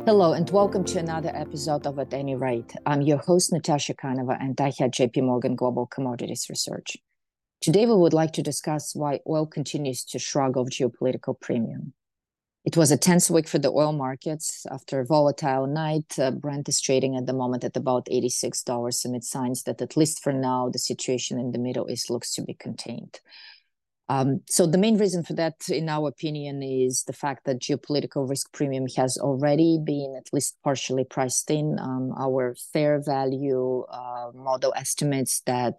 Hello, and welcome to another episode of At Any Rate. I'm your host, Natasha Kanova, and I head JP Morgan Global Commodities Research. Today, we would like to discuss why oil continues to shrug off geopolitical premium. It was a tense week for the oil markets. After a volatile night, Brent is trading at the moment at about $86 amid signs that, at least for now, the situation in the Middle East looks to be contained. So the main reason for that, in our opinion, is the fact that geopolitical risk premium has already been at least partially priced in. Our fair value model estimates that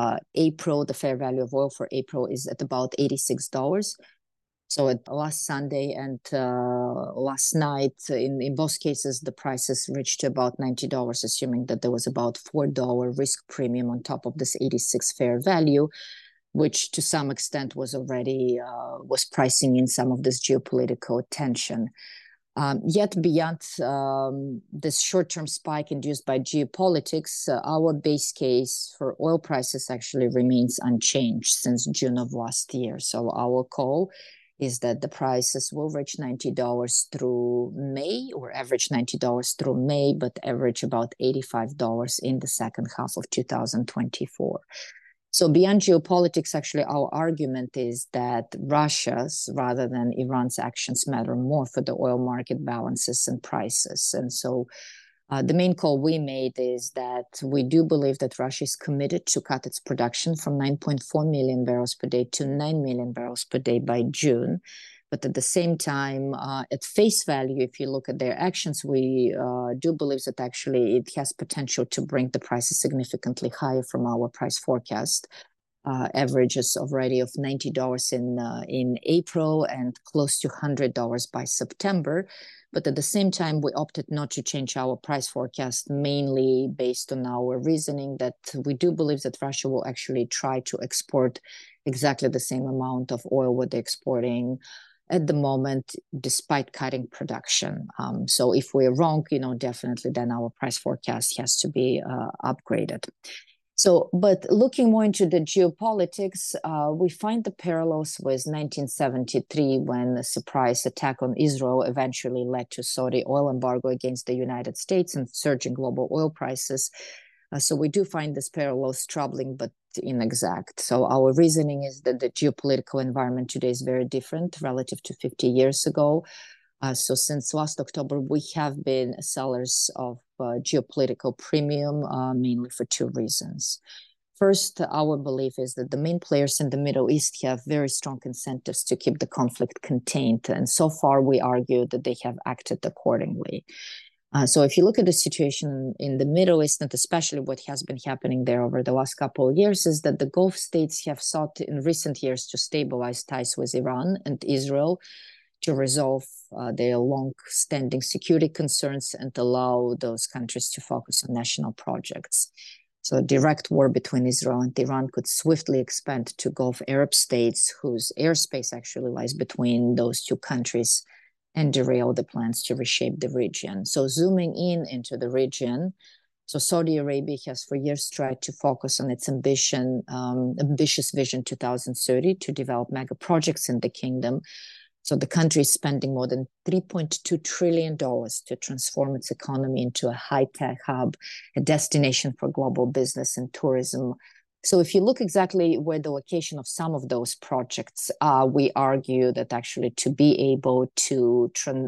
the fair value of oil for April is at about $86. So at last Sunday and last night, in both cases, the prices reached about $90, assuming that there was about $4 risk premium on top of this 86 fair value, which to some extent was already was pricing in some of this geopolitical tension. Yet beyond this short-term spike induced by geopolitics, our base case for oil prices actually remains unchanged since June of last year. So our call is that the prices will reach $90 through May, or average $90 through May, but average about $85 in the second half of 2024. So beyond geopolitics, actually, our argument is that Russia's rather than Iran's actions matter more for the oil market balances and prices. And so the main call we made is that we do believe that Russia is committed to cut its production from 9.4 million barrels per day to 9 million barrels per day by June. But at the same time, at face value, if you look at their actions, we do believe that actually it has potential to bring the prices significantly higher from our price forecast. Averages already of $90 in April and close to $100 by September. But at the same time, we opted not to change our price forecast, mainly based on our reasoning that we do believe that Russia will actually try to export exactly the same amount of oil what they're exporting at the moment, despite cutting production. So if we're wrong, definitely then our price forecast has to be upgraded. So, but looking more into the geopolitics, we find the parallels with 1973 when a surprise attack on Israel eventually led to Saudi oil embargo against the United States and surging global oil prices. So we do find this parallels troubling, but inexact. So our reasoning is that the geopolitical environment today is very different relative to 50 years ago. So since last October, we have been sellers of geopolitical premium, mainly for two reasons. First, our belief is that the main players in the Middle East have very strong incentives to keep the conflict contained. And so far, we argue that they have acted accordingly. So if you look at the situation in the Middle East, and especially what has been happening there over the last couple of years, is that the Gulf states have sought in recent years to stabilize ties with Iran and Israel, to resolve their long-standing security concerns and allow those countries to focus on national projects. So a direct war between Israel and Iran could swiftly expand to Gulf Arab states, whose airspace actually lies between those two countries, and derail the plans to reshape the region. So zooming in into the region, so Saudi Arabia has for years tried to focus on its ambitious Vision 2030 to develop mega projects in the kingdom. So the country is spending more than $3.2 trillion to transform its economy into a high-tech hub, a destination for global business and tourism. So if you look exactly where the location of some of those projects are, we argue that actually to be able to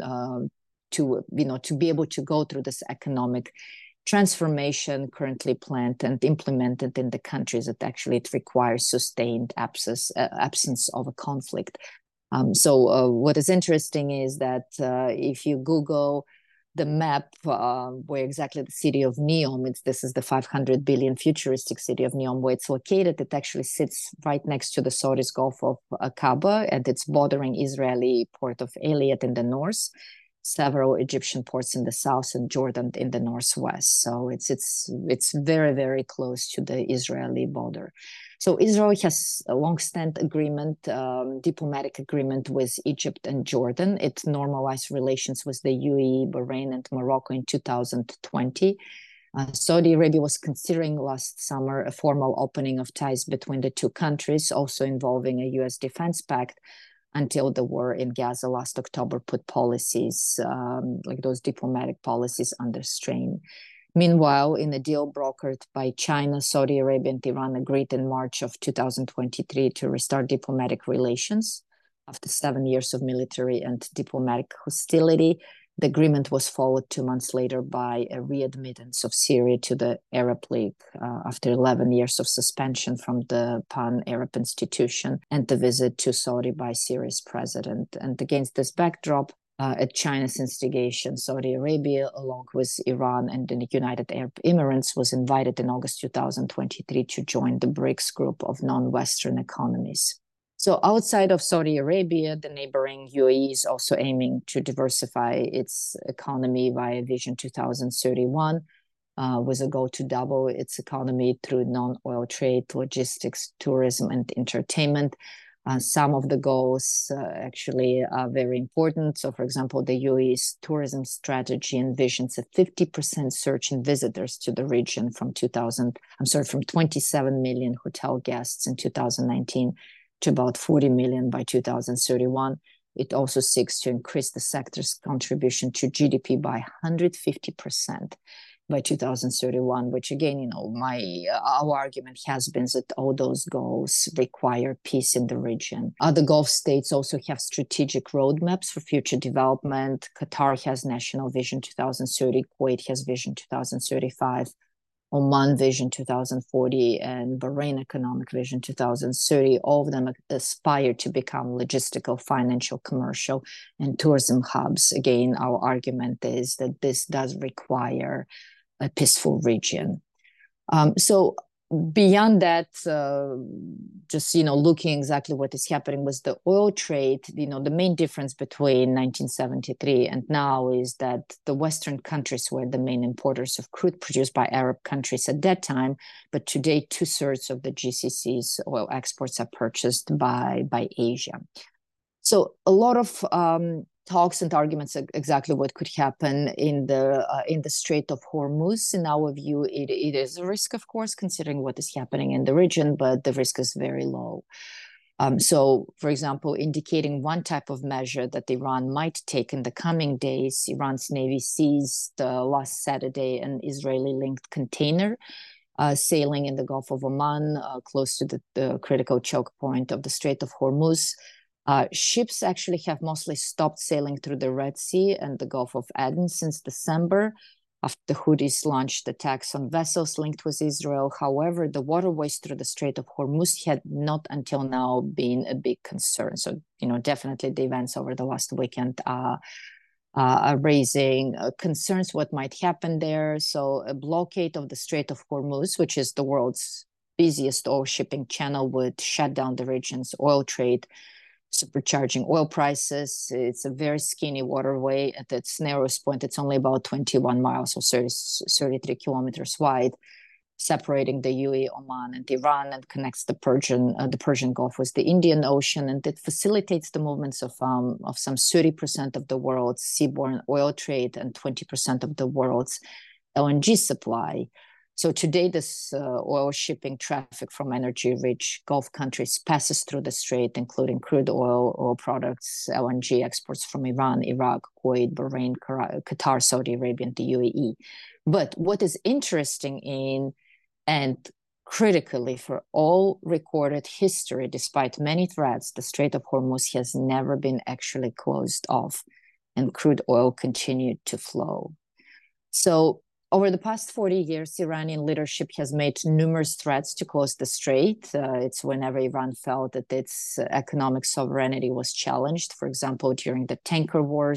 be able to go through this economic transformation currently planned and implemented in the countries, that actually it requires sustained absence of a conflict. So what is interesting is that if you Google the map where exactly the city of Neom, this is the 500 billion futuristic city of Neom, where it's located, it actually sits right next to the Saudis Gulf of Aqaba, and it's bordering Israeli port of Eilat in the north, several Egyptian ports in the south, and Jordan in the northwest. So it's very, very close to the Israeli border. So Israel has a long-standing agreement, diplomatic agreement with Egypt and Jordan. It normalized relations with the UAE, Bahrain, and Morocco in 2020. Saudi Arabia was considering last summer a formal opening of ties between the two countries, also involving a U.S. defense pact. until the war in Gaza last October put policies, like those diplomatic policies, under strain. Meanwhile, in a deal brokered by China, Saudi Arabia, and Iran agreed in March of 2023 to restart diplomatic relations after 7 years of military and diplomatic hostility. The agreement was followed 2 months later by a readmittance of Syria to the Arab League after 11 years of suspension from the Pan-Arab institution and the visit to Saudi by Syria's president. And against this backdrop, at China's instigation, Saudi Arabia, along with Iran and the United Arab Emirates, was invited in August 2023 to join the BRICS group of non-Western economies. So outside of Saudi Arabia, the neighboring UAE is also aiming to diversify its economy via Vision 2031, with a goal to double its economy through non-oil trade, logistics, tourism, and entertainment. Some of the goals actually are very important. So, for example, the UAE's tourism strategy envisions a 50% surge in visitors to the region from 27 million hotel guests in 2019 to about 40 million by 2031. It also seeks to increase the sector's contribution to GDP by 150% by 2031, which again, our argument has been that all those goals require peace in the region. Other Gulf states also have strategic roadmaps for future development. Qatar has National Vision 2030, Kuwait has Vision 2035, Oman Vision 2040, and Bahrain Economic Vision 2030. All of them aspire to become logistical, financial, commercial, and tourism hubs. Again, our argument is that this does require a peaceful region. So beyond that, just looking exactly what is happening with the oil trade, the main difference between 1973 and now is that the Western countries were the main importers of crude produced by Arab countries at that time, but today 2/3 of the GCC's oil exports are purchased by Asia. So a lot of talks and arguments exactly what could happen in the Strait of Hormuz. In our view, it is a risk, of course, considering what is happening in the region, but the risk is very low. So, for example, indicating one type of measure that Iran might take in the coming days, Iran's Navy seized last Saturday an Israeli-linked container sailing in the Gulf of Oman, close to the critical choke point of the Strait of Hormuz. Ships actually have mostly stopped sailing through the Red Sea and the Gulf of Aden since December, after the Houthis launched attacks on vessels linked with Israel. However, the waterways through the Strait of Hormuz had not until now been a big concern. So, definitely the events over the last weekend are raising concerns what might happen there. So a blockade of the Strait of Hormuz, which is the world's busiest oil shipping channel, would shut down the region's oil trade, supercharging oil prices. It's a very skinny waterway. At its narrowest point, it's only about 21 miles or 33 kilometers wide, separating the UAE, Oman, and Iran, and connects the Persian Gulf with the Indian Ocean, and it facilitates the movements of some 30% of the world's seaborne oil trade and 20% of the world's LNG supply. So today, this oil shipping traffic from energy-rich Gulf countries passes through the strait, including crude oil products, LNG exports from Iran, Iraq, Kuwait, Bahrain, Qatar, Saudi Arabia, and the UAE. But what is interesting and critically for all recorded history, despite many threats, the Strait of Hormuz has never been actually closed off, and crude oil continued to flow. So over the past 40 years, Iranian leadership has made numerous threats to close the strait. It's whenever Iran felt that its economic sovereignty was challenged. For example, during the tanker war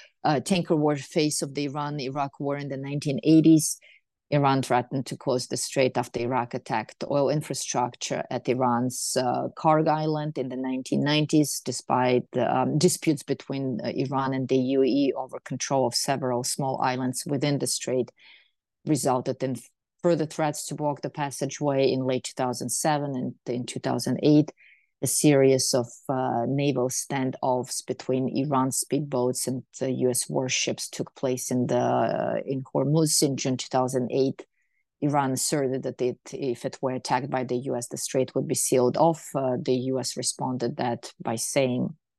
phase of the Iran-Iraq war in the 1980s, Iran threatened to close the strait after Iraq attacked oil infrastructure at Iran's Karg Island in the 1990s, despite disputes between Iran and the UAE over control of several small islands within the strait resulted in further threats to block the passageway in late 2007 and in 2008. A series of naval standoffs between Iran speedboats and U.S. warships took place in Hormuz in June 2008. Iran asserted that if it were attacked by the U.S., the strait would be sealed off. The U.S. responded that by saying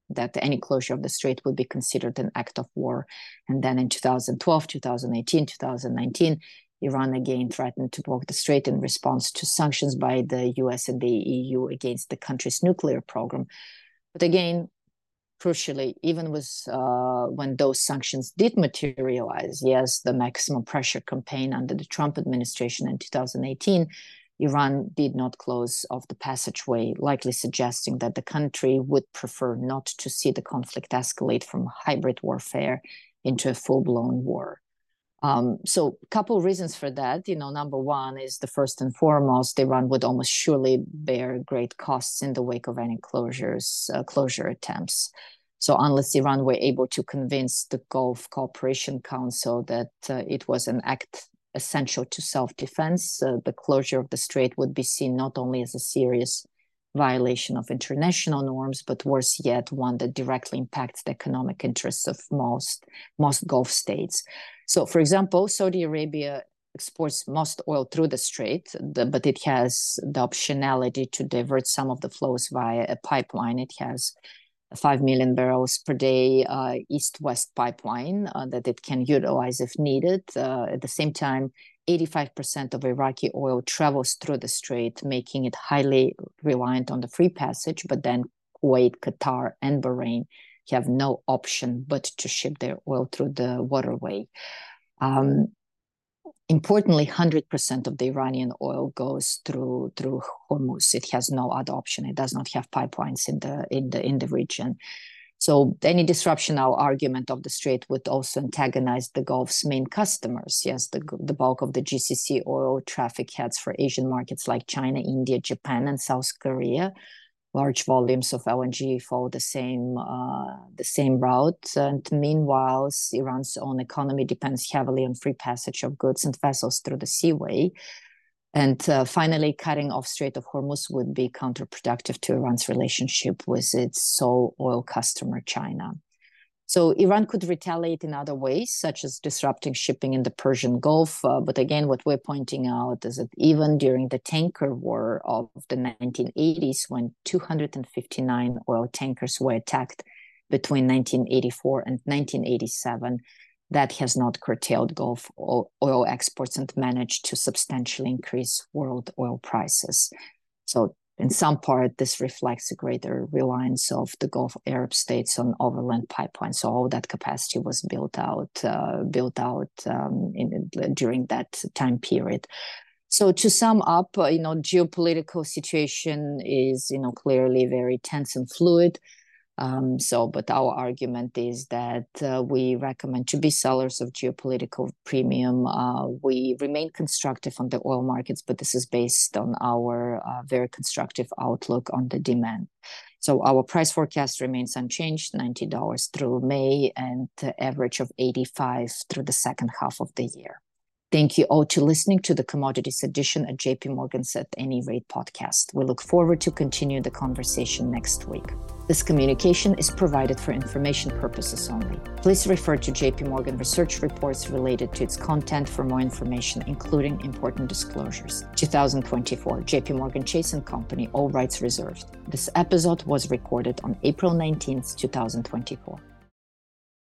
that any closure of the strait would be considered an act of war. And then in 2012, 2018, 2019, Iran again threatened to block the strait in response to sanctions by the US and the EU against the country's nuclear program. But again, crucially, even when those sanctions did materialize, yes, the maximum pressure campaign under the Trump administration in 2018, Iran did not close off the passageway, likely suggesting that the country would prefer not to see the conflict escalate from hybrid warfare into a full-blown war. So a couple of reasons for that. Number one is the first and foremost, Iran would almost surely bear great costs in the wake of any closure attempts. So unless Iran were able to convince the Gulf Cooperation Council that it was an act essential to self-defense, the closure of the strait would be seen not only as a serious violation of international norms, but worse yet, one that directly impacts the economic interests of most Gulf states. So, for example, Saudi Arabia exports most oil through the strait, but it has the optionality to divert some of the flows via a pipeline. It has 5 million barrels per day east-west pipeline that it can utilize if needed. At the same time, 85% of Iraqi oil travels through the strait, making it highly reliant on the free passage, but then Kuwait, Qatar, and Bahrain have no option but to ship their oil through the waterway. Importantly, 100% of the Iranian oil goes through Hormuz. It has no other option. It does not have pipelines in the region. So any disruption, our argument of the strait would also antagonize the Gulf's main customers. Yes, the bulk of the GCC oil traffic heads for Asian markets like China, India, Japan, and South Korea. Large volumes of LNG follow the same route. And meanwhile, Iran's own economy depends heavily on free passage of goods and vessels through the seaway. And finally, cutting off Strait of Hormuz would be counterproductive to Iran's relationship with its sole oil customer, China. So Iran could retaliate in other ways, such as disrupting shipping in the Persian Gulf. But again, what we're pointing out is that even during the tanker war of the 1980s, when 259 oil tankers were attacked between 1984 and 1987, that has not curtailed Gulf oil exports and managed to substantially increase world oil prices. So in some part, this reflects a greater reliance of the Gulf Arab states on overland pipelines. So all that capacity was built out during that time period. So to sum up, geopolitical situation is, clearly very tense and fluid. But our argument is that we recommend to be sellers of geopolitical premium. We remain constructive on the oil markets, but this is based on our very constructive outlook on the demand. So our price forecast remains unchanged, $90 through May, and the average of $85 through the second half of the year. Thank you all to listening to the Commodities Edition at JP Morgan's At Any Rate podcast. We look forward to continue the conversation next week. This communication is provided for information purposes only. Please refer to JP Morgan research reports related to its content for more information, including important disclosures. 2024, JP Morgan Chase & Company, all rights reserved. This episode was recorded on April 19th, 2024.